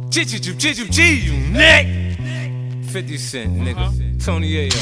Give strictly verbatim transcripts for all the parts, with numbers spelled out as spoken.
G, you neck. fifty Cent, nigga. Tony Ayo.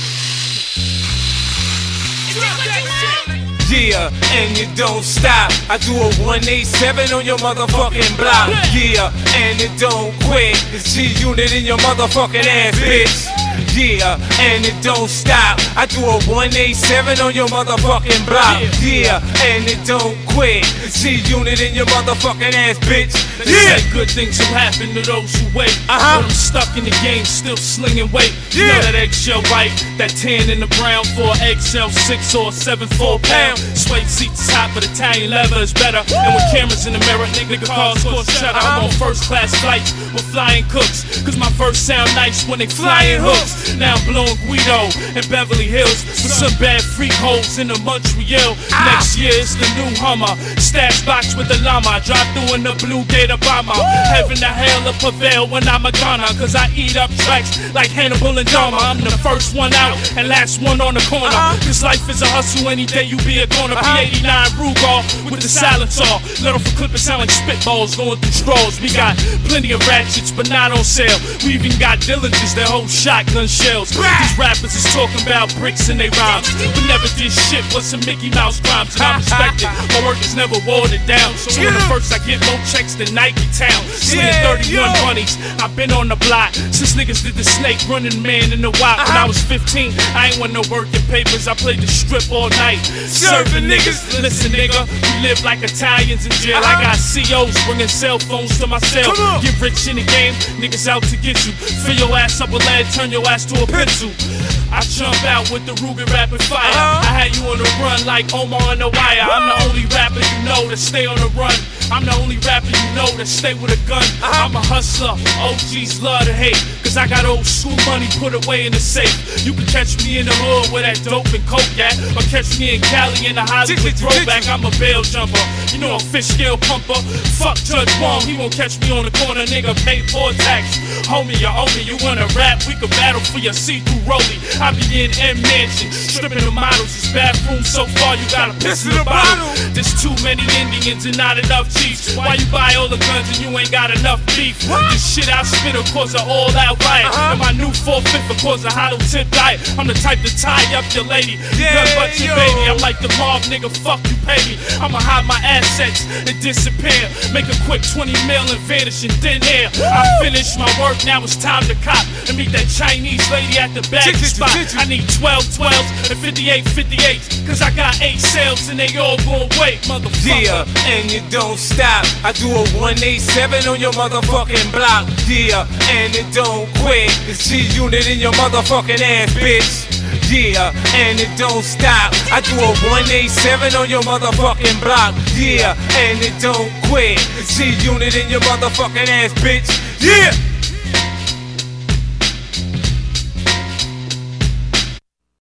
Yeah, and you don't stop. I do a one eighty-seven on your motherfucking block. Yeah, and it don't quit. It's G-Unit in your motherfucking ass, bitch. Yeah, and it don't stop. I do a one eighty-seven on your motherfucking block. Yeah, and it don't quit. G-Unit in your motherfucking ass, bitch. They yeah. say good things will happen to those who wait. Uh-huh. But I'm stuck in the game, still slinging weight. You yeah. know that eggshell white, that tan in the brown for X L six or seven four pound. Suede seats top, but Italian leather is better. Woo. And with cameras in the mirror, nigga, cars score shut. Uh-huh. I'm on first class flights with flying cooks. Cause my first sound nice when they flying hooks. Now I'm blowing Guido in Beverly Hills with some bad freak holes in the Montreal. Ah. Next year it's the new Hummer, stash box with the llama. Drive through in the blue Gator bomber. Heaven to hell will prevail when I'm a gunner. Cause I eat up tracks like Hannibal and Dahmer. I'm the first one out and last one on the corner. Cause life is a hustle, any day you be a corner. P eighty-nine Ruger with the silencer. Let off a clip, it sound like spitballs going through straws. We got plenty of ratchets but not on sale. We even got Dillinges that hold shotgun shells. These rappers is talking about bricks in they rhymes. We never did shit but some Mickey Mouse crimes. And I respect it, my work is never watered down. So when the first I get more checks than Nike Town. Slinging thirty-one bunnies, I've been on the block since niggas did the snake running man in the wop. When I was fifteen, I ain't want no working papers. I played the strip all night, serving niggas. Listen nigga, we live like Italians in jail. I got C Os bringing cell phones to my cell. Get rich in the game, niggas out to get you. Fill your ass up with lead, turn your ass to a pencil. I jump out with the Ruger rapid fire. Uh-huh. I had you on the run like Omar on the wire. Woo! I'm the only rapper you know to stay on the run. I'm the only rapper you know to stay with a gun. Uh-huh. I'm a hustler, O Gs love to hate. Cause I got old school money put away in the safe. You can catch me in the hood where that dope and coke at. Or catch me in Cali in the Hollywood throwback. I'm a bail jumper, you know a fish scale pumper. Fuck Judge Wong, he won't catch me on the corner. Nigga pay poor tax. Homie, you owe me, you wanna rap? We could battle for your see-through rollie. I be in M Mansion, stripping the models. This bathroom so far, you gotta piss in the bottle. There's too many Indians and not enough chiefs. Why you buy all the guns and you ain't got enough beef? This shit I spit will cause an all-out riot. And my new four fifth will cause a hollow tip diet. I'm the type to tie up your lady, gun but your baby. I'm like the mob, nigga, fuck you pay me. I'ma hide my assets and disappear. Make a quick twenty mil and vanish in thin air. I finished my work, now it's time to cop and meet that Chinese lady at the back spot. I need twelve twelves and fifty-eight fifty-eights. Cause I got eight sales and they all gon' wait, motherfucker. Yeah, and you don't stop. I do a one eighty-seven on your motherfucking block. Yeah, and it don't quit. It's G-Unit in your motherfucking ass, bitch. Yeah, and it don't stop. I do a one eighty-seven on your motherfucking block. Yeah, and it don't quit. It's G-Unit in your motherfucking ass, bitch. Yeah.